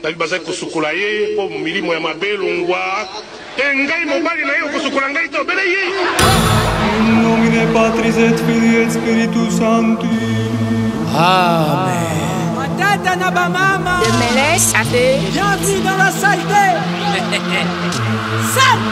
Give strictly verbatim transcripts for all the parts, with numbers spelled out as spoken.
nabi bazai kusukula ye po milimo ya mabe longwa engai mobali na yo kusukula ngai to bele ye. In nomine Patris et Filii et Spiritus Sancti. Amen. Tata na ba mama. De Melès a fait. Bienvenue dans la saleté. Sale.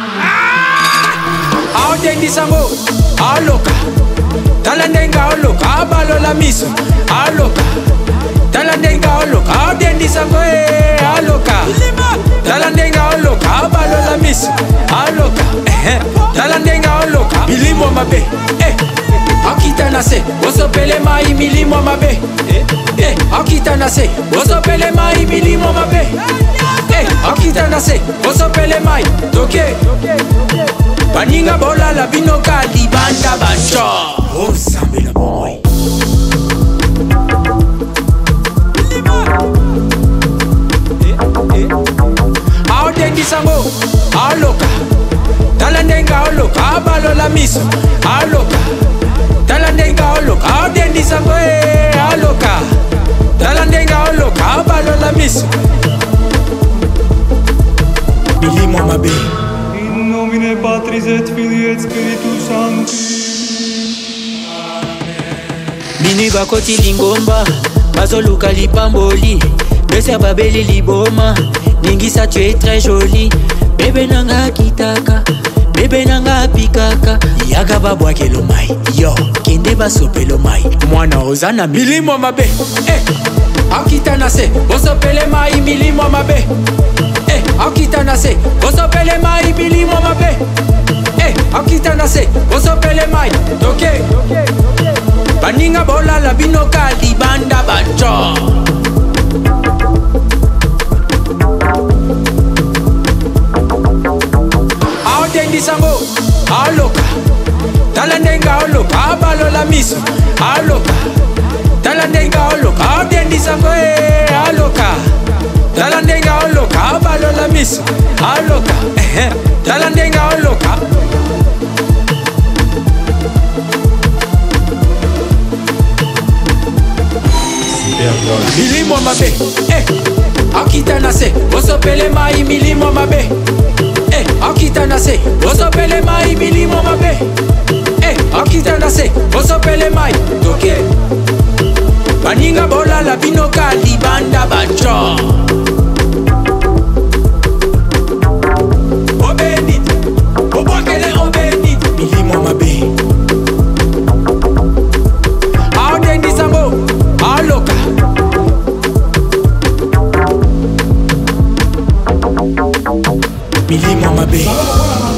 Ah! Aotendi sango. Aloka. Talandenga oloka. Abalo la miso. Aloka. Talandenga oloka. Aotendi sango. Aloka. Talandenga oloka. Abalo la miso. Aloka. Talandenga oloka. Milimo mabe. Eh. Akita nase. Osopele mai milimo mabe. Eh. Akita nase. Osopele mai milimo mabe. Eh. Akita nase. Osopele mai. Toke. Baninga bola la binoka libanda bancho. Oh sambe la boy. Aotendi sango. Aloka. Talandenga oloka. Abalo la miso. Aloka. Talandenga oloka. Aotendi sango. Aloka. Talandenga oloka. Abalo la miso. Milimo mabe. In nomine Patris et Filii et Spiritus Sancti. Mini bakoti lingomba bazoluka lipamboli bese babeli liboma ningisa tu es très jolie bébé nanga kitaka bébé nanga pikaka yaga babwake lo mai yo kende basope lo mai mwana ozana milimo mabe eh akita nase bosopele mai milimo mabe eh akita nase bosopele mai milimo mabe eh akita nase bosopele mai toke baninga bola la binoka libanda bancho. Aotendi sango aloka talandenga oloka abalo la miso aloka talandenga oloka aotendi sango aloka talandenga oloka abalo la miso aloka talandenga oloka. Milimo mabe, eh, akita nase, osopele mai milimo mabe, eh, akita nase, osopele mai milimo mabe, eh, akita nase, osopele mai, toke, baninga bola la binoka libanda bancho. Obenit, obakele obenit, milimo mabe. Aotendi sango, aloka. Milimo mabe.